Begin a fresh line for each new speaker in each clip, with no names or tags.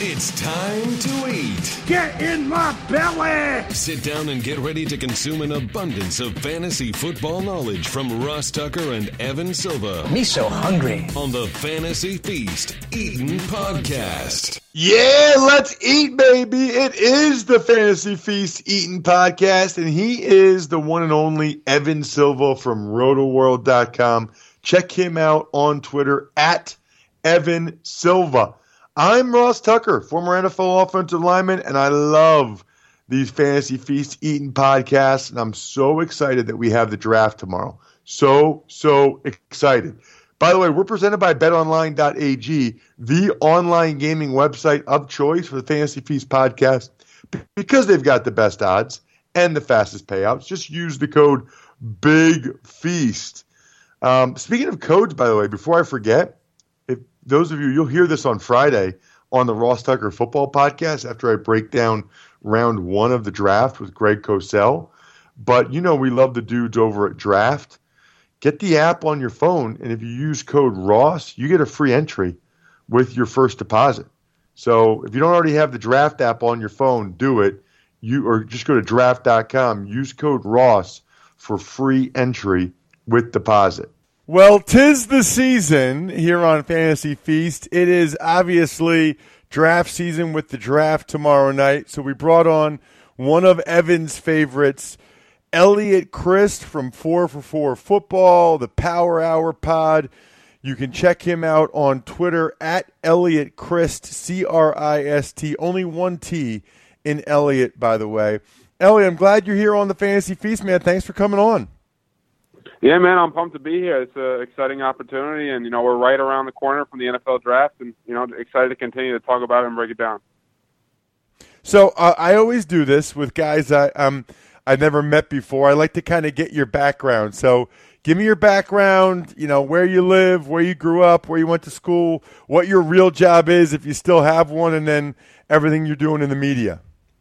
It's time to eat.
Get in my belly!
Sit down and get ready to consume an abundance of fantasy football knowledge from Ross Tucker and Evan Silva.
Me so hungry.
On the Fantasy Feast Eatin' Podcast.
Yeah, let's eat, baby. It is the Fantasy Feast Eatin' Podcast, and he is the one and only Evan Silva from rotoworld.com. Check him out on Twitter at Evan Silva. I'm Ross Tucker, former NFL offensive lineman, and I love these Fantasy Feast Eatin' podcasts, and I'm so excited that we have the draft tomorrow. So excited. By the way, we're presented by betonline.ag, the online gaming website of choice for the Fantasy Feast podcast, because they've got the best odds and the fastest payouts. Just use the code BIGFEAST. Speaking of codes, by the way, before I forget, those of you, you'll hear this on Friday on the Ross Tucker Football Podcast after I break down round one of the draft with Greg Cosell. But you know we love the dudes over at Draft. Get the app on your phone, and if you use code ROSS, you get a free entry with your first deposit. So if you don't already have the Draft app on your phone, do it. Or just go to draft.com, use code ROSS for free entry with deposit.
Well, 'tis the season here on Fantasy Feast. It is obviously draft season with the draft tomorrow night. So we brought on one of Evan's favorites, Elliot Christ from 4for4 Football, the Power Hour Pod. You can check him out on Twitter at Elliot Christ, Crist. Only one T in Elliot, by the way. Elliot, I'm glad you're here on the Fantasy Feast, man. Thanks for coming on.
Yeah, man, I'm pumped to be here. It's an exciting opportunity, and, we're right around the corner from the NFL draft, and, excited to continue to talk about it and break it down.
So I always do this with guys I've never met before. I like to kind of get your background. So give me your background, where you live, where you grew up, where you went to school, what your real job is if you still have one, and then everything you're doing in the media.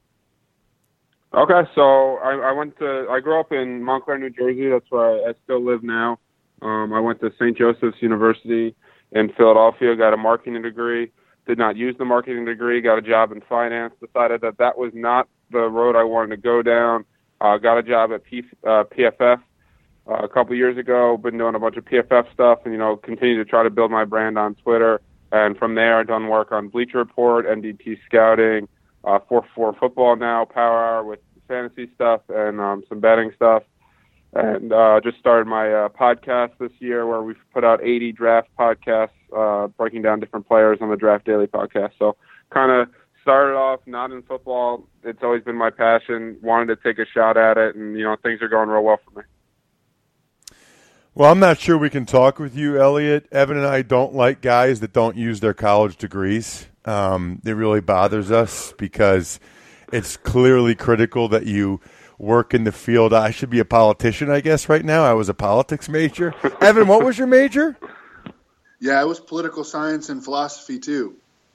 Okay, so I grew up in Montclair, New Jersey. That's where I still live now. I went to St. Joseph's University in Philadelphia, got a marketing degree, did not use the marketing degree, got a job in finance, decided that was not the road I wanted to go down. Got a job at PFF a couple years ago, been doing a bunch of PFF stuff and, continue to try to build my brand on Twitter. And from there, I've done work on Bleacher Report, NDT Scouting, 4for4 Football now, Power Hour with fantasy stuff and some betting stuff. And just started my podcast this year where we've put out 80 draft podcasts, breaking down different players on the Draft Daily podcast. So kind of started off not in football. It's always been my passion, wanted to take a shot at it, and, things are going real well for me.
Well, I'm not sure we can talk with you, Elliot. Evan and I don't like guys that don't use their college degrees. It really bothers us because it's clearly critical that you work in the field. I should be a politician, I guess, right now. I was a politics major. Evan, what was your major?
Yeah, it was political science and philosophy, too.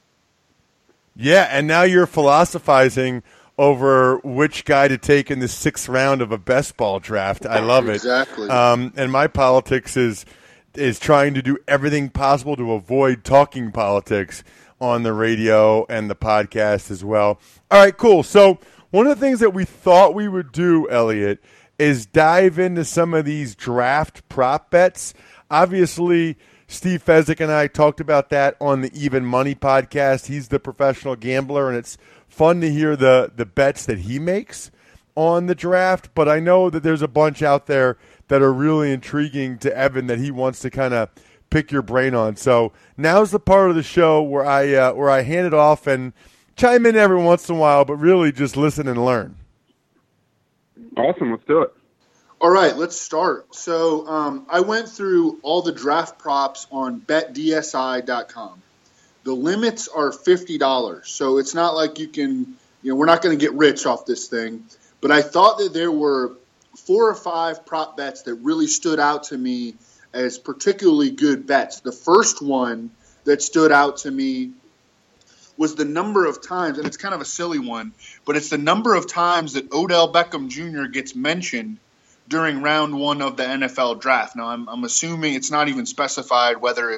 Yeah, and now you're philosophizing over which guy to take in the 6th round of a best ball draft. I love it.
Exactly.
And my politics is trying to do everything possible to avoid talking politics on the radio and the podcast as well. All right, cool. So one of the things that we thought we would do, Elliot, is dive into some of these draft prop bets. Obviously, Steve Fezzik and I talked about that on the Even Money podcast. He's the professional gambler, and it's fun to hear the bets that he makes on the draft. But I know that there's a bunch out there that are really intriguing to Evan that he wants to kind of pick your brain on. So now's the part of the show where I hand it off and chime in every once in a while, but really just listen and learn.
Awesome, let's do it.
All right, let's start. So I went through all the draft props on betdsi.com. The limits are $50, so it's not like you can, we're not going to get rich off this thing. But I thought that there were 4 or 5 prop bets that really stood out to me as particularly good bets. The first one that stood out to me was the number of times, and it's kind of a silly one, but it's the number of times that Odell Beckham Jr. gets mentioned during round 1 of the NFL draft. Now, I'm assuming it's not even specified whether it's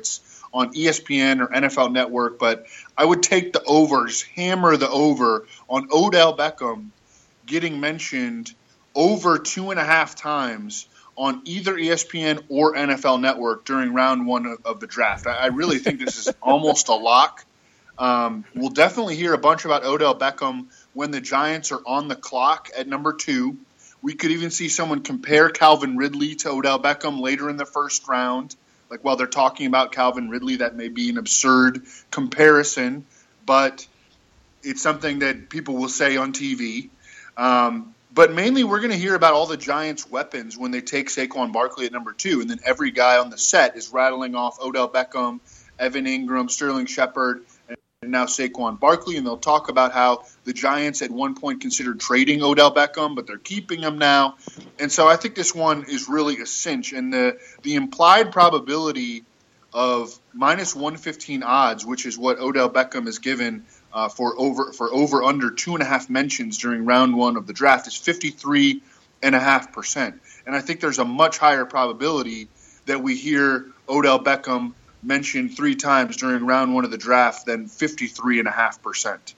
on ESPN or NFL Network, but I would take the overs, hammer the over on Odell Beckham getting mentioned over 2.5 times on either ESPN or NFL Network during round one of the draft. I really think this is almost a lock. We'll definitely hear a bunch about Odell Beckham when the Giants are on the clock at number 2. We could even see someone compare Calvin Ridley to Odell Beckham later in the first round. Like while they're talking about Calvin Ridley, that may be an absurd comparison, but it's something that people will say on TV. But mainly we're going to hear about all the Giants' weapons when they take Saquon Barkley at number 2, and then every guy on the set is rattling off Odell Beckham, Evan Ingram, Sterling Shepard, and now Saquon Barkley, and they'll talk about how the Giants at one point considered trading Odell Beckham, but they're keeping him now. And so I think this one is really a cinch. And the implied probability of minus 115 odds, which is what Odell Beckham is given for over under 2.5 mentions during round one of the draft, is 53.5%. And I think there's a much higher probability that we hear Odell Beckham mentioned 3 times during round one of the draft than 53.5%.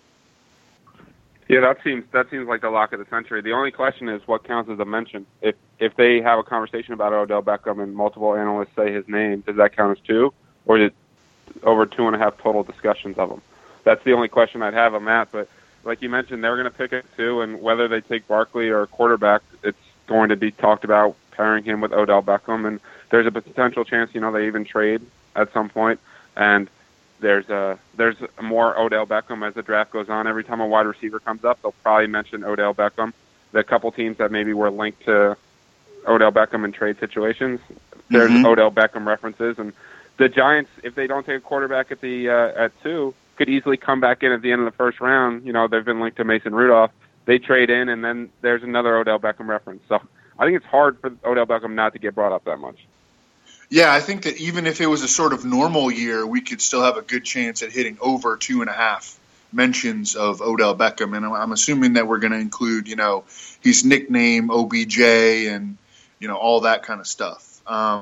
Yeah, that seems like the lock of the century. The only question is what counts as a mention. If they have a conversation about Odell Beckham and multiple analysts say his name, does that count as 2, or is it over 2.5 total discussions of him? That's the only question I'd have on that. But like you mentioned, they're going to pick it 2, and whether they take Barkley or a quarterback, it's going to be talked about pairing him with Odell Beckham, and there's a potential chance, they even trade at some point, and there's more Odell Beckham as the draft goes on. Every time a wide receiver comes up, they'll probably mention Odell Beckham. The couple teams that maybe were linked to Odell Beckham in trade situations, there's Odell Beckham references, and the Giants, if they don't take a quarterback at 2, could easily come back in at the end of the first round. They've been linked to Mason Rudolph. They trade in, and then there's another Odell Beckham reference. So I think it's hard for Odell Beckham not to get brought up that much.
Yeah, I think that even if it was a sort of normal year, we could still have a good chance at hitting over 2.5 mentions of Odell Beckham. And I'm assuming that we're going to include, his nickname, OBJ, and, all that kind of stuff.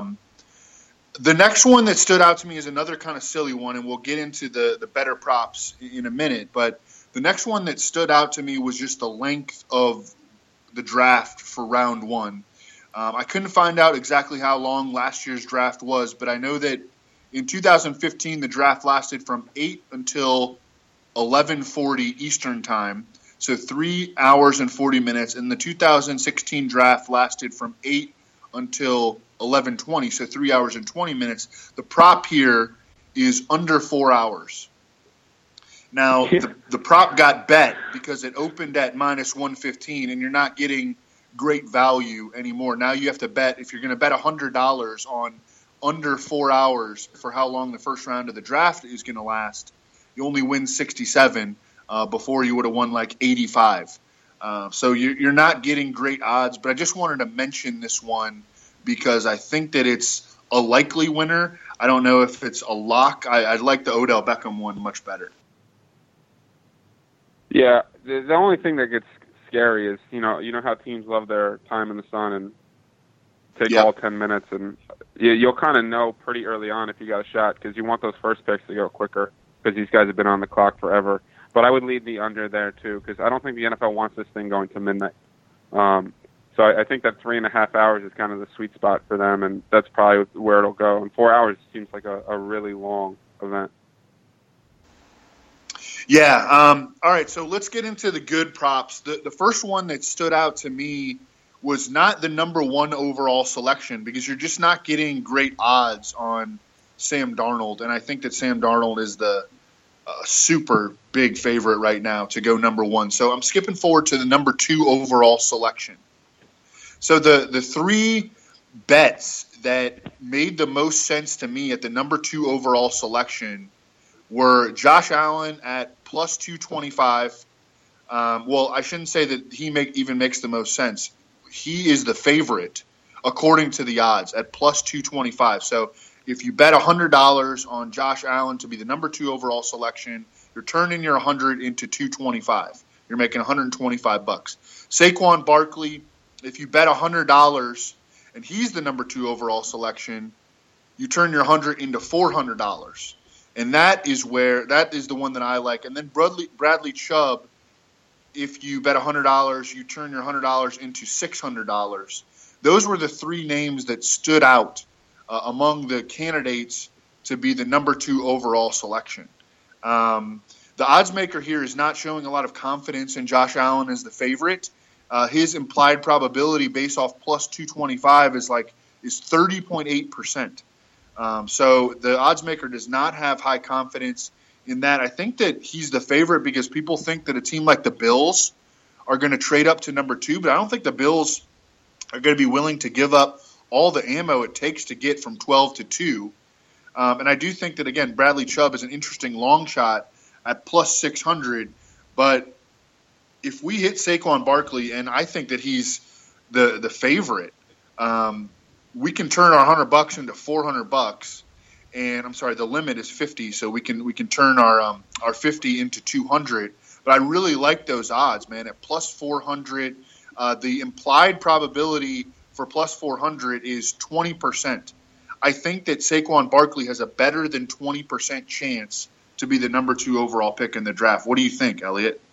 The next one that stood out to me is another kind of silly one, and we'll get into the better props in a minute. But the next one that stood out to me was just the length of the draft for round one. I couldn't find out exactly how long last year's draft was, but I know that in 2015 the draft lasted from 8 until 11:40 Eastern Time, so 3 hours and 40 minutes. And the 2016 draft lasted from 8 until 11:20, so 3 hours and 20 minutes. The prop here is under 4 hours. Now, the prop got bet because it opened at minus 115, and you're not getting great value anymore. Now you have to bet, if you're going to bet $100 on under 4 hours for how long the first round of the draft is going to last, you only win 67 before you would have won like 85. So you're not getting great odds, but I just wanted to mention this one because I think that it's a likely winner. I don't know if it's a lock. I like the Odell Beckham one much better.
Yeah, the only thing that gets scary is, you know how teams love their time in the sun and take all 10 minutes, and you'll kind of know pretty early on if you got a shot because you want those first picks to go quicker because these guys have been on the clock forever. But I would lead the under there too because I don't think the NFL wants this thing going to midnight. So I think that 3.5 hours is kind of the sweet spot for them, and that's probably where it'll go. And 4 hours seems like a really long event.
Yeah. All right. So let's get into the good props. The first one that stood out to me was not the number 1 overall selection because you're just not getting great odds on Sam Darnold. And I think that Sam Darnold is the super big favorite right now to go number 1. So I'm skipping forward to the number 2 overall selection. So the 3 bets that made the most sense to me at the number 2 overall selection were Josh Allen at plus 225. Well, I shouldn't say that he even makes the most sense. He is the favorite according to the odds at plus 225. So if you bet $100 on Josh Allen to be the number 2 overall selection, you're turning your 100 into 225. You're making $125. Saquon Barkley, if you bet $100 and he's the number 2 overall selection, you turn your $100 into $400. And that is the one that I like. And then Bradley Chubb, if you bet $100, you turn your $100 into $600. Those were the three names that stood out among the candidates to be the number 2 overall selection. The odds maker here is not showing a lot of confidence in Josh Allen as the favorite. His implied probability based off plus 225 is 30.8%. So the odds maker does not have high confidence in that. I think that he's the favorite because people think that a team like the Bills are going to trade up to number 2, but I don't think the Bills are going to be willing to give up all the ammo it takes to get from 12 to 2. And I do think that, again, Bradley Chubb is an interesting long shot at plus 600. But if we hit Saquon Barkley, and I think that he's the favorite, we can turn our $100 into $400. And I'm sorry, the limit is 50, so we can turn our 50 into 200. But I really like those odds, man. At plus 400, the implied probability for plus 400 is 20%. I think that Saquon Barkley has a better than 20% chance to be the number 2 overall pick in the draft. What do you think, Elliot?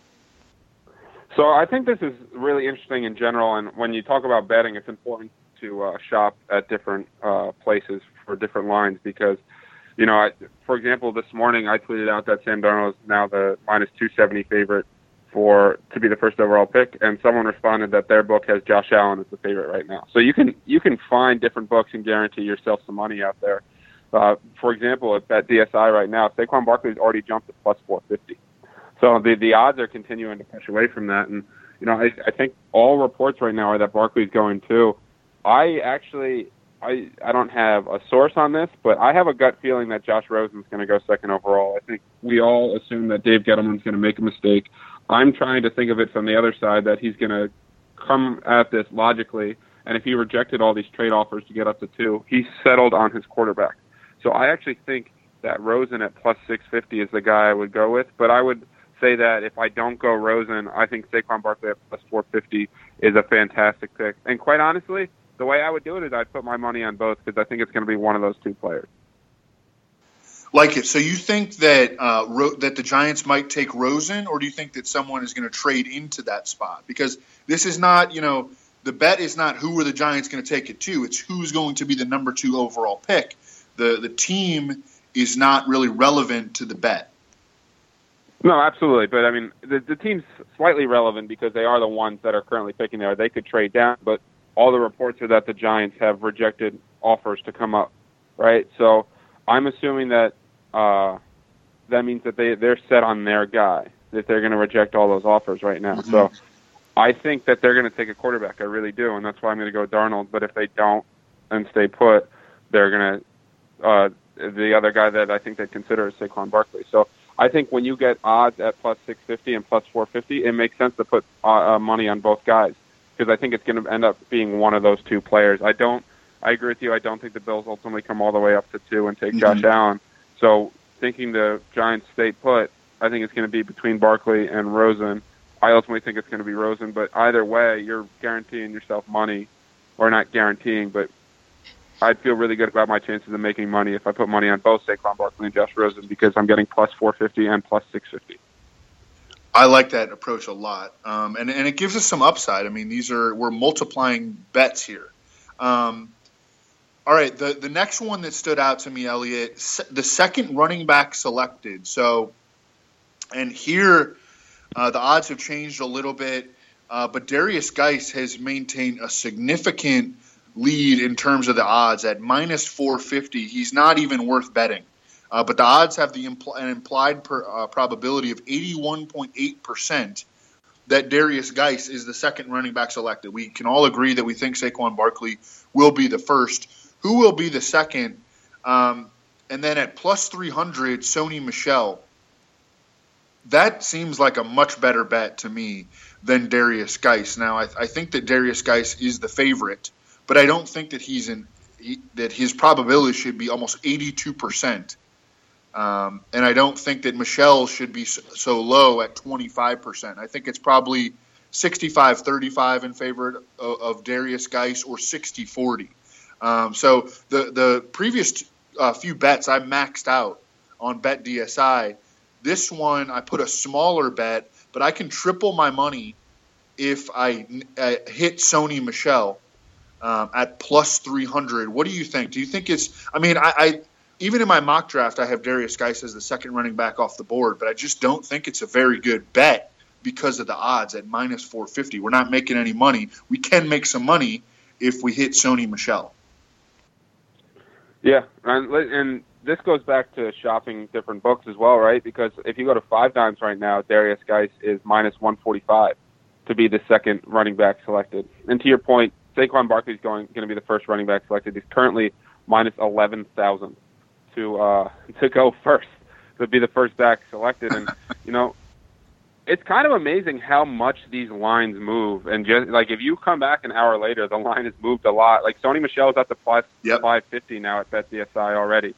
So I think this is really interesting in general, and when you talk about betting, it's important to shop at different places for different lines because, for example, this morning I tweeted out that Sam Darnold is now the minus 270 favorite to be the first overall pick, and someone responded that their book has Josh Allen as the favorite right now. So you can find different books and guarantee yourself some money out there. For example, at DSI right now, Saquon Barkley's already jumped to plus 450. So the odds are continuing to push away from that, and I think all reports right now are that Barkley's going too. I don't have a source on this, but I have a gut feeling that Josh Rosen's going to go second overall. I think we all assume that Dave Gettleman's going to make a mistake. I'm trying to think of it from the other side, that he's going to come at this logically, and if he rejected all these trade offers to get up to 2, he settled on his quarterback. So I actually think that Rosen at plus 650 is the guy I would go with, but I would say that if I don't go Rosen, I think Saquon Barkley at plus 450 is a fantastic pick. And quite honestly, the way I would do it is I'd put my money on both because I think it's going to be one of those 2 players.
Like it. So you think that that the Giants might take Rosen, or do you think that someone is going to trade into that spot? Because this is not, the bet is not who are the Giants going to take it to. It's who's going to be the number 2 overall pick. The team is not really relevant to the bet.
No, absolutely. But, I mean, the team's slightly relevant because they are the ones that are currently picking there. They could trade down, but all the reports are that the Giants have rejected offers to come up, right? So I'm assuming that that means that they're set on their guy, that they're going to reject all those offers right now. Mm-hmm. So I think that they're going to take a quarterback. I really do, and that's why I'm going to go Darnold. But if they don't and stay put, they're going to the other guy that I think they'd consider is Saquon Barkley. So I think when you get odds at plus 650 and plus 450, it makes sense to put money on both guys because I think it's going to end up being one of those 2 players. I agree with you. I don't think the Bills ultimately come all the way up to 2 and take Josh Allen. So thinking the Giants stay put, I think it's going to be between Barkley and Rosen. I ultimately think it's going to be Rosen, but either way, you're guaranteeing yourself money, or not guaranteeing, but I'd feel really good about my chances of making money if I put money on both Saquon Barkley and Josh Rosen because I'm getting plus 450 and plus 650.
I like that approach a lot, and it gives us some upside. I mean, we're multiplying bets here. All right, the next one that stood out to me, Elliot, the second running back selected. So, and here the odds have changed a little bit, but Darius Geis has maintained a significant lead in terms of the odds at minus 450. He's not even worth betting. But the odds have an implied probability of 81.8% that Darius Geis is the second running back selected. We can all agree that we think Saquon Barkley will be the first. Who will be the second? And then at plus 300, Sony Michel. That seems like a much better bet to me than Darius Geis. Now, I think that Darius Geis is the favorite, but I don't think that that his probability should be almost 82%. And I don't think that Michel should be so low at 25%. I think it's probably 65-35 in favor of Darius Geis or 60-40. So the previous few bets I maxed out on BetDSI. This one I put a smaller bet, but I can triple my money if I hit Sony Michel at plus 300. What do you think? Do you think it's – I mean, I even in my mock draft, I have Darius Geis as the second running back off the board, but I just don't think it's a very good bet because of the odds at minus 450. We're not making any money. We can make some money if we hit Sony Michel.
Yeah, and this goes back to shopping different books as well, right? Because if you go to 5 Dimes right now, Darius Geis is minus 145 to be the second running back selected. And to your point, Saquon Barkley is going to be the first running back selected. He's currently minus 11,000 to go first, to be the first back selected. And, you know, it's kind of amazing how much these lines move. And just like if you come back an hour later, the line has moved a lot. Like Sony Michel is at the plus 550 now at BetDSI already.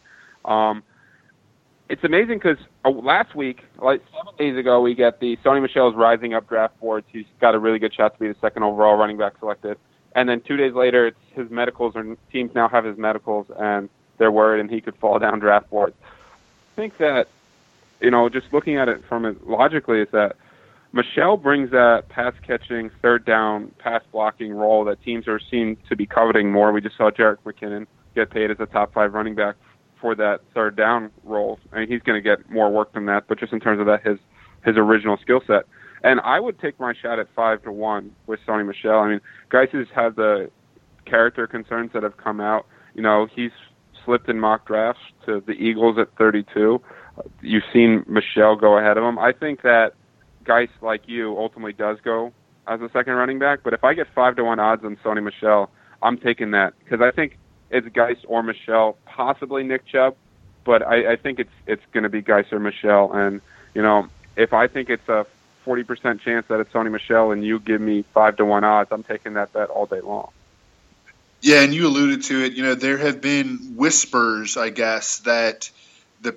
It's amazing because last week, like 7 days ago, we get the Sony Michel's rising up draft boards. He's got a really good shot to be the second overall running back selected. And then 2 days later, it's his medicals, or teams now have his medicals, and they're worried, and he could fall down draft boards. I think that, you know, just looking at it from it logically, is that Michel brings that pass-catching, third-down, pass-blocking role that teams are seen to be coveting more. We just saw Jerick McKinnon get paid as a top-5 running back for that third-down role. I mean, he's going to get more work than that, but just in terms of that, his original skill set. And I would take my shot at 5-1 with Sony Michel. I mean, Geis has had the character concerns that have come out. You know, he's slipped in mock drafts to the Eagles at 32. You've seen Michel go ahead of him. I think that Geis, like you, ultimately does go as a second running back. But if I get 5-1 odds on Sony Michel, I'm taking that because I think it's Geis or Michel, possibly Nick Chubb. But I think it's going to be Geis or Michel. And, you know, if I think it's a 40% chance that it's Sony Michel and you give me 5-1 odds, I'm taking that bet all day long.
Yeah, and you alluded to it. You know, there have been whispers, I guess, that that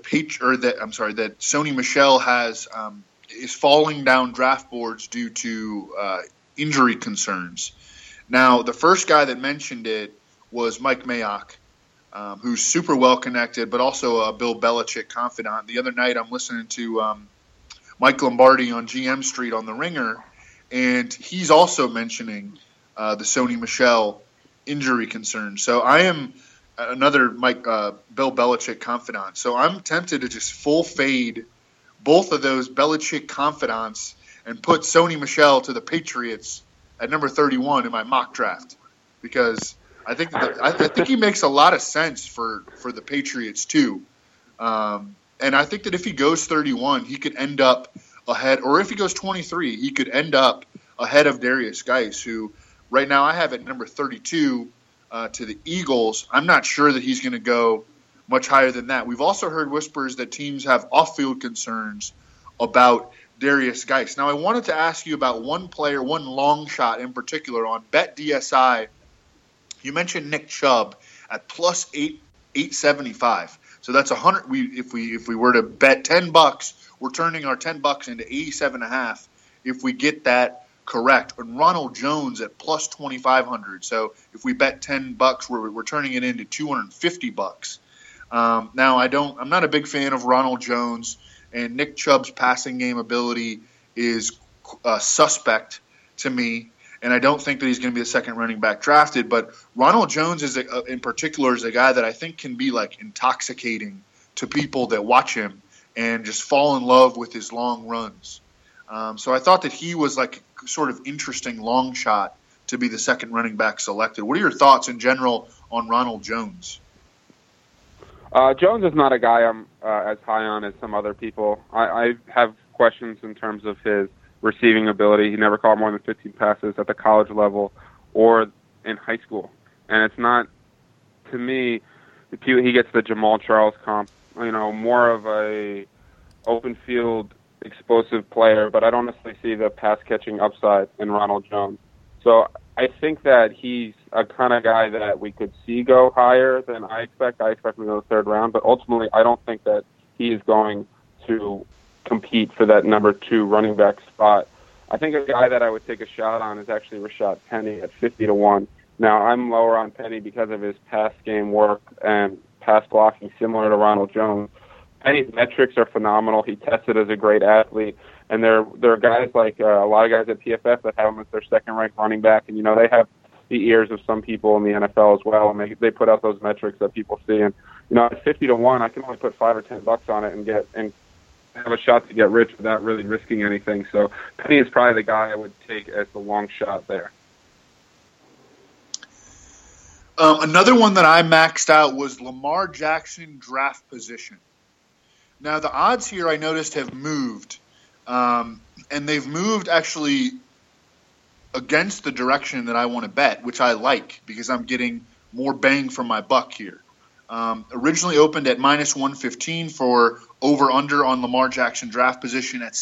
Sony Michel is falling down draft boards due to injury concerns. Now, the first guy that mentioned it was Mike Mayock, who's super well connected, but also a Bill Belichick confidant. The other night, I'm listening to Mike Lombardi on GM Street on The Ringer, and he's also mentioning the Sony Michel injury concerns. So I am another Bill Belichick confidant. So I'm tempted to just full fade both of those Belichick confidants and put Sony Michel to the Patriots at number 31 in my mock draft because I think I think he makes a lot of sense for the Patriots too. And I think that if he goes 31, he could end up ahead, or if he goes 23, he could end up ahead of Darius Geis, who right now I have at number 32 to the Eagles. I'm not sure that he's going to go much higher than that. We've also heard whispers that teams have off-field concerns about Darius Geis. Now, I wanted to ask you about one player, one long shot in particular on BetDSI. You mentioned Nick Chubb at plus 875. So that's 100. If we were to bet $10, we're turning our $10 into 87.5 if we get that correct. And Ronald Jones at plus 2,500. So if we bet $10, we're turning it into $250. Now I'm not a big fan of Ronald Jones, and Nick Chubb's passing game ability is suspect to me. And I don't think that he's going to be the second running back drafted. But Ronald Jones in particular is a guy that I think can be like intoxicating to people that watch him and just fall in love with his long runs. So I thought that he was like sort of interesting long shot to be the second running back selected. What are your thoughts in general on Ronald Jones?
Jones is not a guy I'm as high on as some other people. I have questions in terms of his receiving ability. He never caught more than 15 passes at the college level or in high school. And it's not, to me, he gets the Jamal Charles comp, more of a open field explosive player, but I don't necessarily see the pass catching upside in Ronald Jones. So I think that he's a kind of guy that we could see go higher than I expect. I expect him to go the third round, but ultimately I don't think that he is going to compete for that number 2 running back spot. I think a guy that I would take a shot on is actually Rashad Penny at 50-1. Now, I'm lower on Penny because of his pass game work and pass blocking similar to Ronald Jones. Penny's metrics are phenomenal. He tested as a great athlete. And there are guys like a lot of guys at PFF that have him as their second-ranked running back. And, they have the ears of some people in the NFL as well, and they put out those metrics that people see. And, at 50-1, I can only put $5 or $10 on it and have a shot to get rich without really risking anything. So Penny is probably the guy I would take as the long shot there.
Another one that I maxed out was Lamar Jackson draft position. Now, the odds here I noticed have moved, and they've moved actually against the direction that I want to bet, which I like because I'm getting more bang for my buck here. Originally opened at minus 115 for over-under on Lamar Jackson draft position at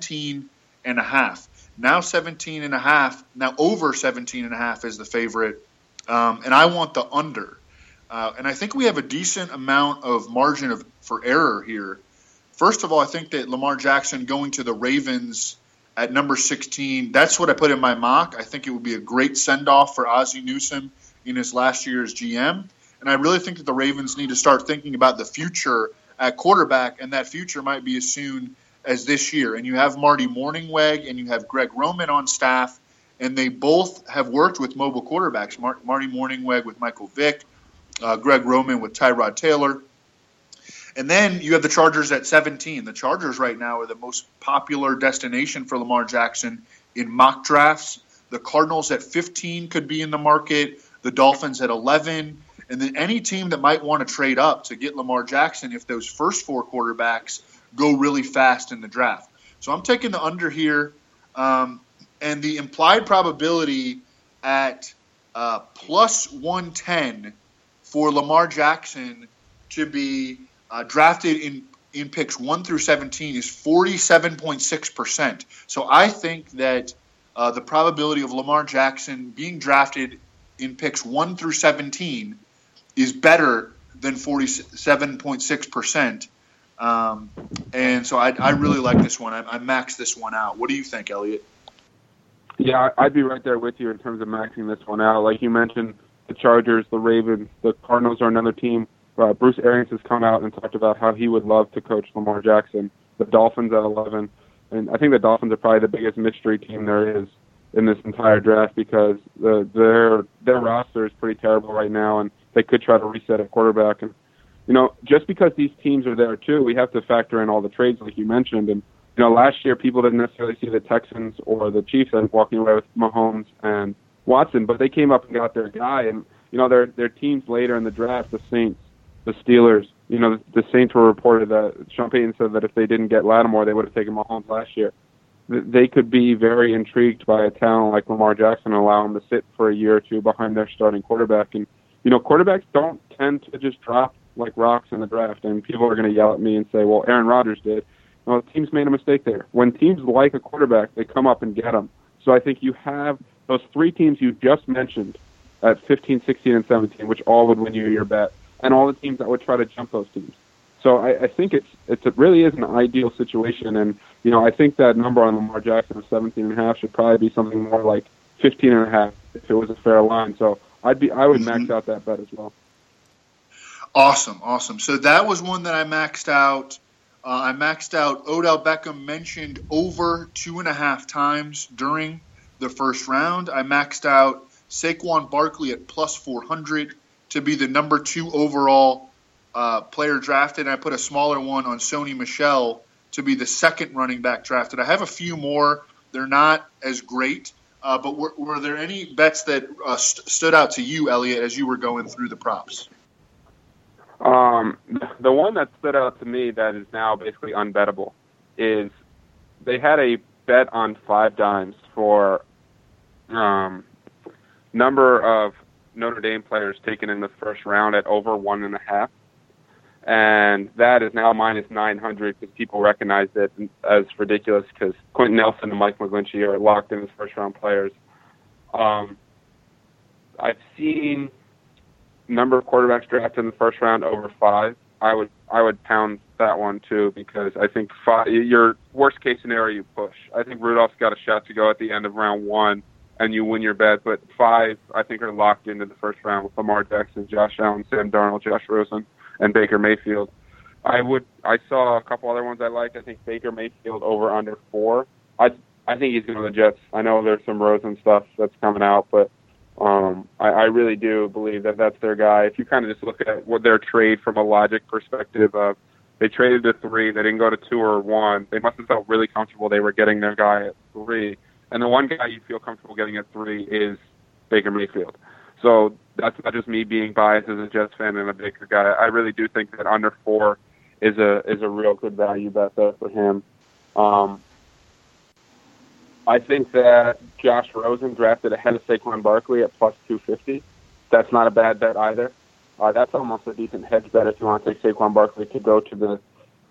17.5. Now 17.5. Now over 17.5 is the favorite, and I want the under. And I think we have a decent amount of margin for error here. First of all, I think that Lamar Jackson going to the Ravens at number 16, that's what I put in my mock. I think it would be a great send-off for Ozzie Newsome in his last year as GM. And I really think that the Ravens need to start thinking about the future at quarterback, and that future might be as soon as this year. And you have Marty Mornhinweg and you have Greg Roman on staff, and they both have worked with mobile quarterbacks. Marty Mornhinweg with Michael Vick, Greg Roman with Tyrod Taylor. And then you have the Chargers at 17. The Chargers right now are the most popular destination for Lamar Jackson in mock drafts. The Cardinals at 15 could be in the market. The Dolphins at 11. And then any team that might want to trade up to get Lamar Jackson if those first four quarterbacks go really fast in the draft. So I'm taking the under here. And the implied probability at plus 110 for Lamar Jackson to be drafted in picks 1 through 17 is 47.6%. So I think that the probability of Lamar Jackson being drafted in picks 1 through 17 is better than 47.6%. And so I really like this one. I maxed this one out. What do you think, Elliot?
Yeah, I'd be right there with you in terms of maxing this one out. Like you mentioned, the Chargers, the Ravens, the Cardinals are another team. Bruce Arians has come out and talked about how he would love to coach Lamar Jackson. The Dolphins at 11. And I think the Dolphins are probably the biggest mystery team there is in this entire draft because their roster is pretty terrible right now, and they could try to reset at quarterback. And, just because these teams are there too, we have to factor in all the trades like you mentioned. And, last year people didn't necessarily see the Texans or the Chiefs as walking away with Mahomes and Watson, but they came up and got their guy. And, their teams later in the draft, the Saints, the Steelers, the Saints were reported that Sean Payton said that if they didn't get Lattimore, they would have taken Mahomes last year. They could be very intrigued by a talent like Lamar Jackson and allow him to sit for a year or two behind their starting quarterback. And, quarterbacks don't tend to just drop like rocks in the draft. And people are going to yell at me and say, well, Aaron Rodgers did. Well, teams made a mistake there. When teams like a quarterback, they come up and get him. So I think you have those three teams you just mentioned at 15, 16, and 17, which all would win you your bet, and all the teams that would try to jump those teams. So I think it really is an ideal situation, and I think that number on Lamar Jackson of 17.5 should probably be something more like 15.5 if it was a fair line. So I would max out that bet as well.
Awesome. So that was one that I maxed out. I maxed out Odell Beckham mentioned over 2.5 times during the first round. I maxed out Saquon Barkley at plus 400 to be the number 2 overall player drafted. And I put a smaller one on Sony Michel to be the second running back drafted. I have a few more. They're not as great. But were there any bets that stood out to you, Elliot, as you were going through the props?
The one that stood out to me that is now basically unbettable is they had a bet on 5 dimes for number of Notre Dame players taken in the first round at over 1.5. And that is now minus 900 because people recognized it as ridiculous because Quentin Nelson and Mike McGlinchey are locked in as first-round players. I've seen number of quarterbacks drafted in the first round over 5. I would pound that one too because I think 5, your worst-case scenario you push. I think Rudolph's got a shot to go at the end of round 1 and you win your bet, but 5 I think are locked into the first round with Lamar Jackson, Josh Allen, Sam Darnold, Josh Rosen. and Baker Mayfield. I saw a couple other ones I like. I think Baker Mayfield over under 4. I think he's going to the Jets. I know there's some Rosen stuff that's coming out, but I really do believe that that's their guy. If you kind of just look at what their trade from a logic perspective of, they traded to 3, they didn't go to 2 or 1. They must have felt really comfortable they were getting their guy at 3. And the one guy you'd feel comfortable getting at 3 is Baker Mayfield. So that's not just me being biased as a Jets fan and a Baker guy. I really do think that under 4 is a real good value bet there for him. I think that Josh Rosen drafted ahead of Saquon Barkley at plus 250. That's not a bad bet either. That's almost a decent hedge bet if you want to take Saquon Barkley to go to the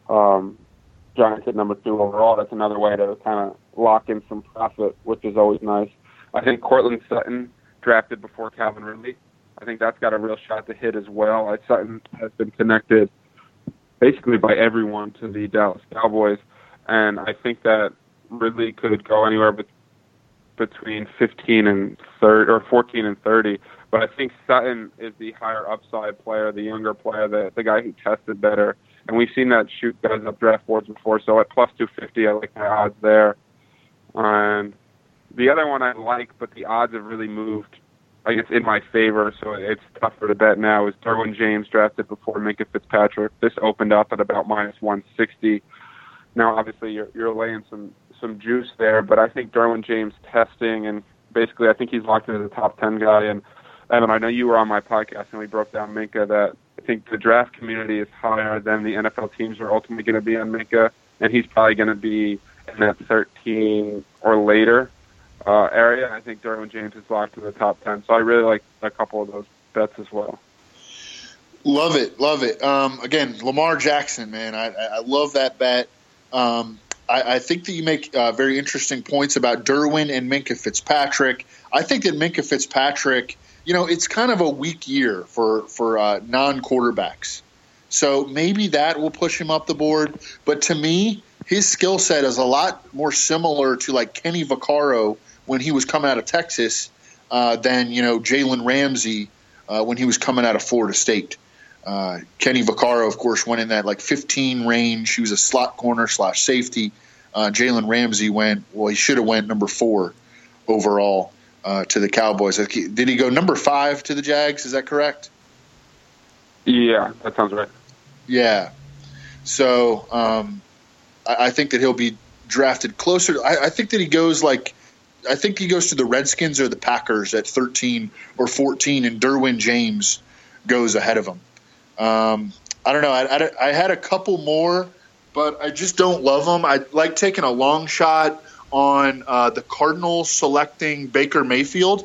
Giants at number 2 overall. That's another way to kind of lock in some profit, which is always nice. I think Cortland Sutton drafted before Calvin Ridley. I think that's got a real shot to hit as well. Sutton has been connected basically by everyone to the Dallas Cowboys, and I think that Ridley could go anywhere between 15 and 30 or 14 and 30. But I think Sutton is the higher upside player, the younger player, the guy who tested better. And we've seen that shoot guys up draft boards before. So at plus 250, I like my odds there. And the other one I like, but the odds have really moved, I guess, in my favor, so it's tougher to bet now, is Derwin James drafted before Minkah Fitzpatrick. This opened up at about minus 160. Now, obviously, you're laying some juice there, but I think Derwin James testing, and basically I think he's locked into the top 10 guy. And Evan, I know you were on my podcast and we broke down Minkah, that I think the draft community is higher than the NFL teams are ultimately going to be on Minkah, and he's probably going to be in that 13 or later area. I think Derwin James is locked in the top 10, so I really like a couple of those bets as well.
Love it. Again, Lamar Jackson, man, I love that bet. I think that you make very interesting points about Derwin and Minkah Fitzpatrick. I think that Minkah Fitzpatrick, it's kind of a weak year for non-quarterbacks. So maybe that will push him up the board. But to me, his skill set is a lot more similar to like Kenny Vaccaro when he was coming out of Texas than, Jalen Ramsey when he was coming out of Florida State. Kenny Vaccaro, of course, went in that like 15 range. He was a slot corner / safety. Jalen Ramsey he should have went number 4 overall to the Cowboys. Did he go number 5 to the Jags? Is that correct?
Yeah, that sounds right.
Yeah. So I think that he'll be drafted closer. I think that he goes to the Redskins or the Packers at 13 or 14, and Derwin James goes ahead of him. I don't know. I had a couple more, but I just don't love them. I like taking a long shot on the Cardinals selecting Baker Mayfield.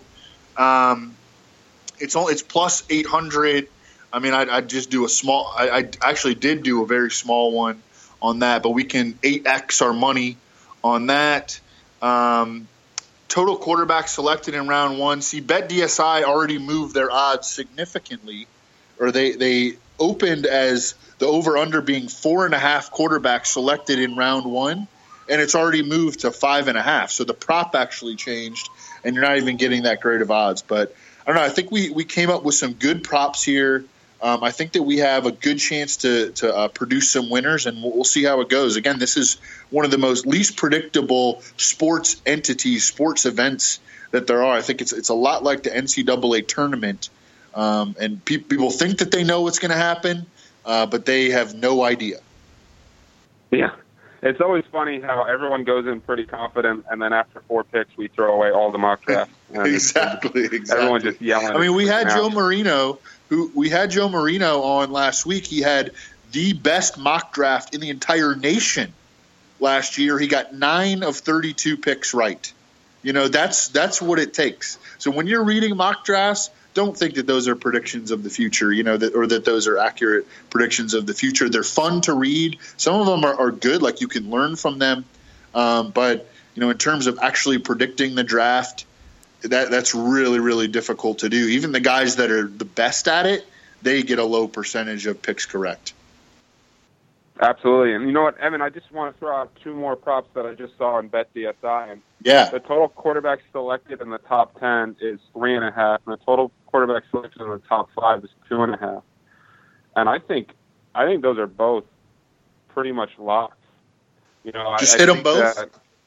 It's plus 800. I mean, I'd just do a small. I actually did do a very small one on that, but we can 8x our money on that. Total quarterback selected in round 1. See, BetDSI already moved their odds significantly, or they opened as the over-under being 4.5 quarterbacks selected in round 1, and it's already moved to 5.5. So the prop actually changed, and you're not even getting that great of odds. But I don't know. I think we came up with some good props here. I think that we have a good chance to produce some winners, and we'll see how it goes. Again, this is one of the least predictable sports entities, sports events that there are. I think it's a lot like the NCAA tournament. And people think that they know what's going to happen, but they have no idea.
Yeah. It's always funny how everyone goes in pretty confident, and then after 4 picks, we throw away all the mock drafts.
Exactly.
Everyone just yelling.
I mean, we had Joe Marino on last week. He had the best mock draft in the entire nation last year. He got 9 of 32 picks right. That's what it takes. So when you're reading mock drafts, don't think that those are predictions of the future, that those are accurate predictions of the future. They're fun to read. Some of them are good, like you can learn from them. But in terms of actually predicting the draft, that's really, really difficult to do. Even the guys that are the best at it, they get a low percentage of picks correct.
Absolutely. And you know what, Evan, I just want to throw out 2 more props that I just saw in BetDSI. And
yeah.
The total quarterback selected in the top 10 is 3.5, and the total quarterback selected in the top 5 is 2.5. and I think those are both pretty much locks. You know,
just hit them both.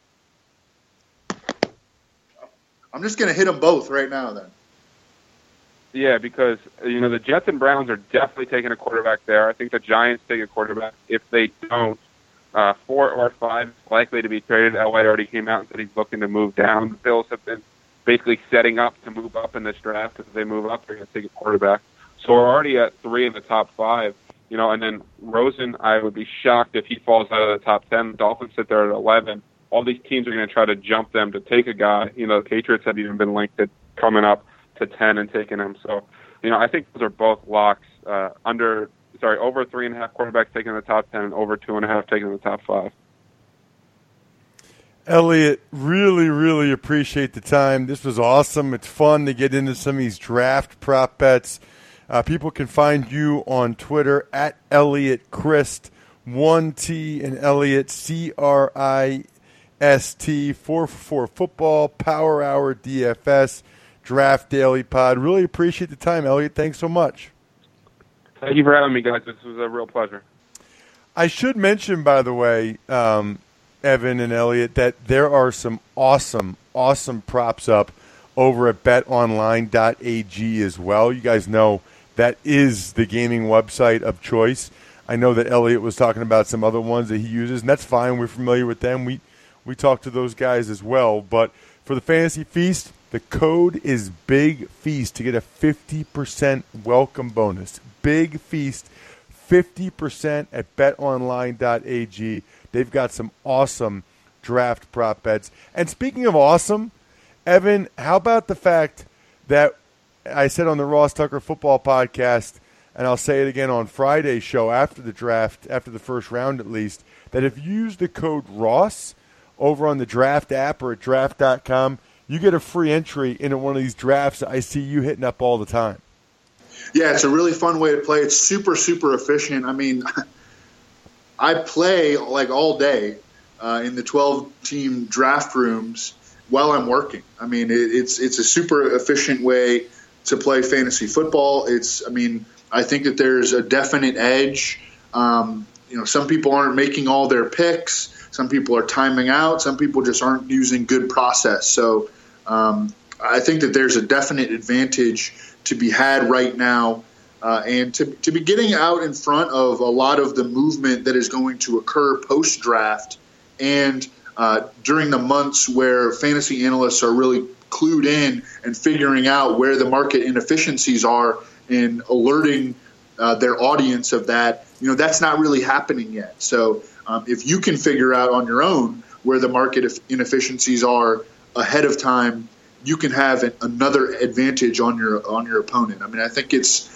I'm just going to hit them both right now, then.
Yeah, because you know the Jets and Browns are definitely taking a quarterback there. I think the Giants take a quarterback. If they don't, 4 or 5 is likely to be traded. Elway already came out and said he's looking to move down. The Bills have been basically setting up to move up in this draft. If they move up, they're going to take a quarterback. So we're already at 3 in the top 5. You know, and then Rosen, I would be shocked if he falls out of the top 10. The Dolphins sit there at 11. All these teams are going to try to jump them to take a guy. You know, the Patriots have even been linked to coming up to 10 and taking him. So, you know, I think those are both locks. Over 3.5 quarterbacks taking the top 10 and over 2.5 taking the top 5.
Elliot, really, really appreciate the time. This was awesome. It's fun to get into some of these draft prop bets. People can find you on Twitter at Elliot Christ, 1T and Elliot, CRIST, 4for4 Football, Power Hour DFS, Draft Daily Pod. Really appreciate the time, Elliot. Thanks so much.
Thank you for having me, guys. This was a real pleasure.
I should mention, by the way, Evan and Elliot, that there are some awesome props up over at betonline.ag as well. You guys know that is the gaming website of choice. I know that Elliot was talking about some other ones that he uses, and that's fine. We're familiar with them. We talk to those guys as well. But for the Fantasy Feast, the code is Big Feast to get a 50% welcome bonus. Big Feast, 50% at betonline.ag. They've got some awesome draft prop bets. And speaking of awesome, Evan, how about the fact that I said on the Ross Tucker Football Podcast, and I'll say it again on Friday's show after the draft, after the first round at least, that if you use the code ROSS over on the draft app or at draft.com, you get a free entry into one of these drafts that I see you hitting up all the time.
Yeah, it's a really fun way to play. It's super, super efficient. I mean, I play like all day in the 12-team draft rooms while I'm working. I mean, it's a super efficient way to play fantasy football. I think that there's a definite edge. Some people aren't making all their picks. Some people are timing out. Some people just aren't using good process. So I think that there's a definite advantage to be had right now and to be getting out in front of a lot of the movement that is going to occur post-draft and during the months where fantasy analysts are really clued in and figuring out where the market inefficiencies are and alerting their audience of that. That's not really happening yet. So if you can figure out on your own where the market inefficiencies are ahead of time, you can have another advantage on your opponent. I mean, I think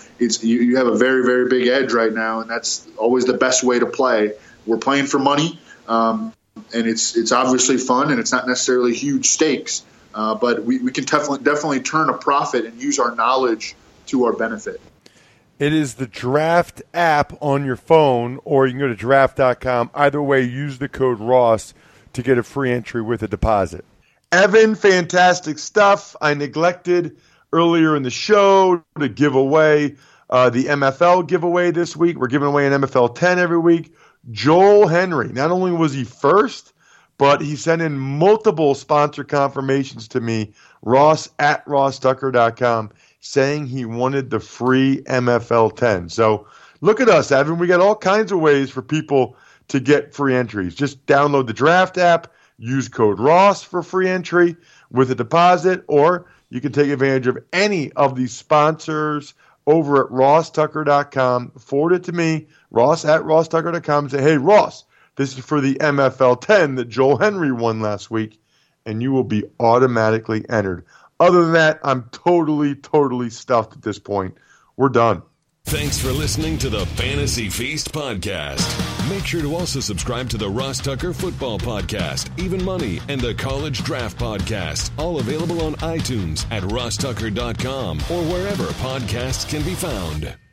you have a very, very big edge right now, and that's always the best way to play. We're playing for money, and it's obviously fun, and it's not necessarily huge stakes, but we can definitely turn a profit and use our knowledge to our benefit.
It is the Draft app on your phone, or you can go to draft.com. Either way, use the code ROSS to get a free entry with a deposit.
Evan, fantastic stuff. I neglected earlier in the show to give away the MFL giveaway this week. We're giving away an MFL 10 every week. Joel Henry, not only was he first, but he sent in multiple sponsor confirmations to me, Ross at RossTucker.com, saying he wanted the free MFL 10. So look at us, Evan. We got all kinds of ways for people to get free entries. Just download the Draft app, use code ROSS for free entry with a deposit, or you can take advantage of any of these sponsors over at RossTucker.com. Forward it to me, Ross at RossTucker.com, and say, hey, Ross, this is for the MFL 10 that Joel Henry won last week, and you will be automatically entered. Other than that, I'm totally stuffed at this point. We're done.
Thanks for listening to the Fantasy Feast podcast. Make sure to also subscribe to the Ross Tucker Football Podcast, Even Money, and the College Draft Podcast, all available on iTunes at RossTucker.com or wherever podcasts can be found.